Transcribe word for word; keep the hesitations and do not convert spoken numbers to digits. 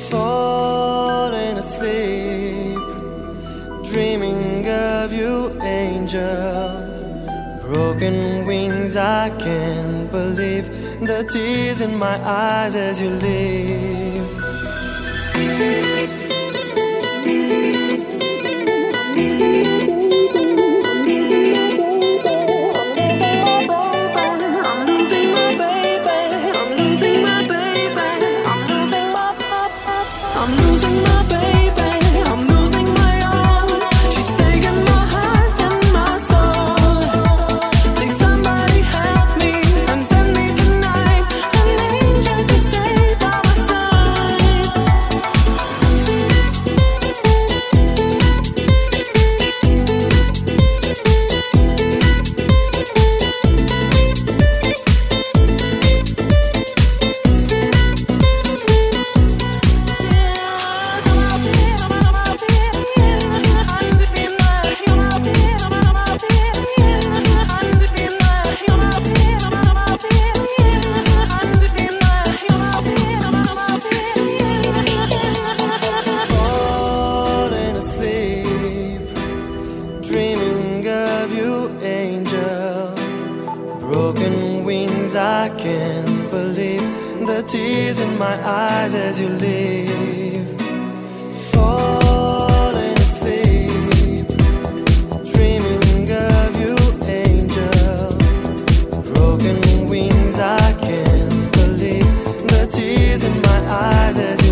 falling asleep, dreaming of you, angel. Broken wings, I can't believe the tears in my eyes as you leave. Broken wings, I can't believe the tears in my eyes as you leave. Falling asleep, dreaming of you, angel. Broken wings, I can't believe the tears in my eyes as you